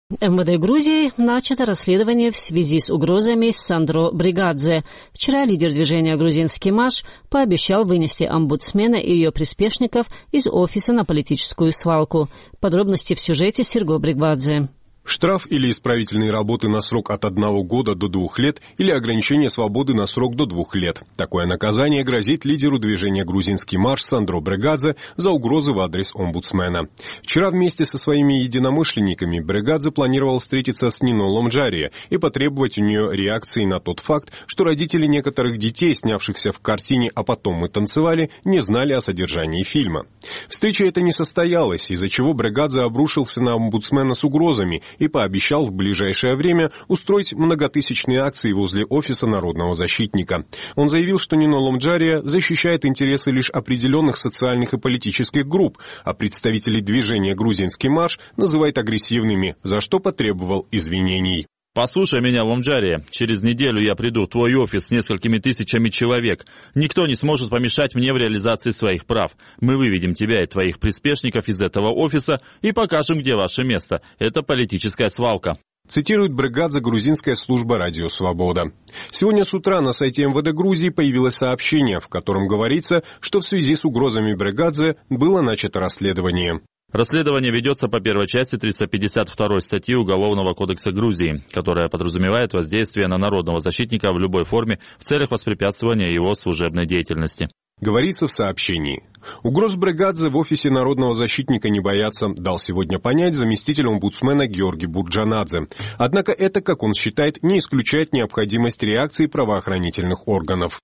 МВД Грузии начато расследование в связи с угрозами Сандро Бригадзе. Вчера лидер движения «Грузинский марш» пообещал вынести омбудсмена и ее приспешников из офиса на политическую свалку. Подробности в сюжете Серго Бригадзе. Штраф или исправительные работы на срок от 1 года до 2 лет или ограничение свободы на срок до 2 лет. Такое наказание грозит лидеру движения «Грузинский марш» Сандро Бригадзе за угрозы в адрес омбудсмена. Вчера вместе со своими единомышленниками Бригадзе планировал встретиться с Нино Ломджария и потребовать у нее реакции на тот факт, что родители некоторых детей, снявшихся в картине «А потом мы танцевали», не знали о содержании фильма. Встреча эта не состоялась, из-за чего Бригадзе обрушился на омбудсмена с угрозами и пообещал в ближайшее время устроить многотысячные акции возле офиса народного защитника. Он заявил, что Нино Ломджария защищает интересы лишь определенных социальных и политических групп, а представителей движения «Грузинский марш» называет агрессивными, за что потребовал извинений. «Послушай меня, Ломджария, через неделю я приду в твой офис с несколькими тысячами человек. Никто не сможет помешать мне в реализации своих прав. Мы выведем тебя и твоих приспешников из этого офиса и покажем, где ваше место. Это политическая свалка». Цитирует Бригадзе грузинская служба «Радио Свобода». Сегодня с утра на сайте МВД Грузии появилось сообщение, в котором говорится, что в связи с угрозами Бригадзе было начато расследование. Расследование ведется по первой части 352 статьи Уголовного кодекса Грузии, которая подразумевает воздействие на народного защитника в любой форме в целях воспрепятствования его служебной деятельности. Говорится в сообщении. Угроз Бригадзе в офисе народного защитника не боятся, дал сегодня понять заместитель омбудсмена Георгий Бурджанадзе. Однако это, как он считает, не исключает необходимость реакции правоохранительных органов.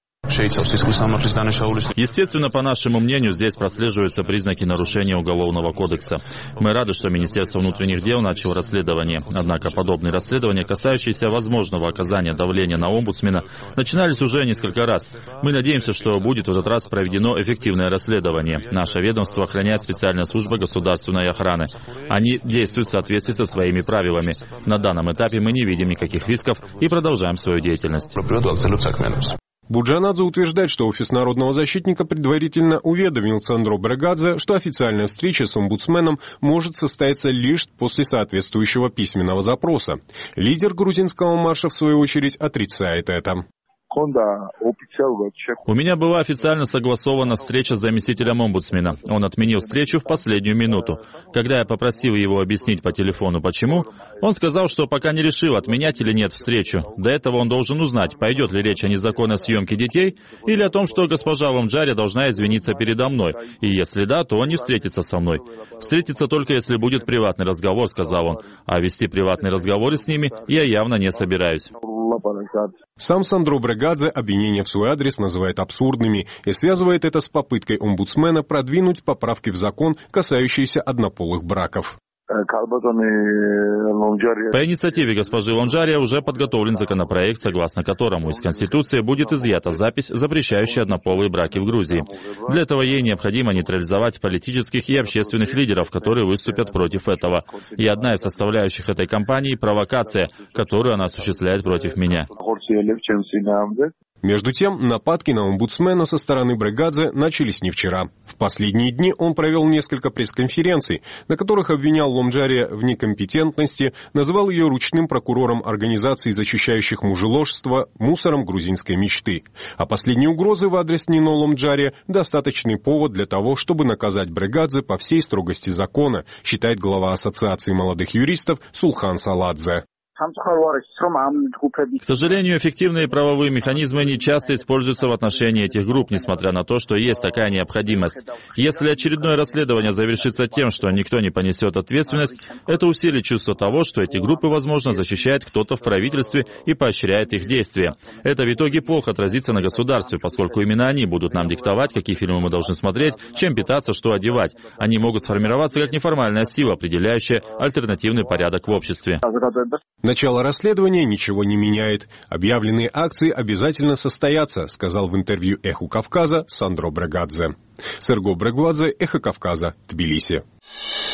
Естественно, по нашему мнению, здесь прослеживаются признаки нарушения Уголовного кодекса. Мы рады, что Министерство внутренних дел начало расследование. Однако подобные расследования, касающиеся возможного оказания давления на омбудсмена, начинались уже несколько раз. Мы надеемся, что будет в этот раз проведено эффективное расследование. Наше ведомство охраняет специальная служба государственной охраны. Они действуют в соответствии со своими правилами. На данном этапе мы не видим никаких рисков и продолжаем свою деятельность. Бурджанадзе утверждает, что офис народного защитника предварительно уведомил Сандро Бригадзе, что официальная встреча с омбудсменом может состояться лишь после соответствующего письменного запроса. Лидер грузинского марша, в свою очередь, отрицает это. У меня была официально согласована встреча с заместителем омбудсмена. Он отменил встречу в последнюю минуту. Когда я попросил его объяснить по телефону почему, он сказал, что пока не решил, отменять или нет встречу. До этого он должен узнать, пойдет ли речь о незаконной съемке детей или о том, что госпожа Ломджария должна извиниться передо мной. И если да, то он не встретится со мной. Встретится только если будет приватный разговор, сказал он. А вести приватные разговоры с ними я явно не собираюсь. Сам Сандро Бригадзе обвинения в свой адрес называет абсурдными и связывает это с попыткой омбудсмена продвинуть поправки в закон, касающиеся однополых браков. По инициативе госпожи Ломджария уже подготовлен законопроект, согласно которому из Конституции будет изъята запись, запрещающая однополые браки в Грузии. Для этого ей необходимо нейтрализовать политических и общественных лидеров, которые выступят против этого. И одна из составляющих этой кампании – провокация, которую она осуществляет против меня. Между тем, нападки на омбудсмена со стороны Бригадзе начались не вчера. В последние дни он провел несколько пресс-конференций, на которых обвинял Ломджария в некомпетентности, называл ее ручным прокурором организаций, защищающих мужеложство, мусором грузинской мечты. А последние угрозы в адрес Нино Ломджария – достаточный повод для того, чтобы наказать Бригадзе по всей строгости закона, считает глава Ассоциации молодых юристов Сулхан Саладзе. К сожалению, эффективные правовые механизмы не часто используются в отношении этих групп, несмотря на то, что есть такая необходимость. Если очередное расследование завершится тем, что никто не понесет ответственность, это усилит чувство того, что эти группы, возможно, защищает кто-то в правительстве и поощряет их действия. Это в итоге плохо отразится на государстве, поскольку именно они будут нам диктовать, какие фильмы мы должны смотреть, чем питаться, что одевать. Они могут сформироваться как неформальная сила, определяющая альтернативный порядок в обществе. Начало расследования ничего не меняет. Объявленные акции обязательно состоятся, сказал в интервью «Эху Кавказа» Сандро Бригадзе. Серго Бригадзе, «Эхо Кавказа», Тбилиси.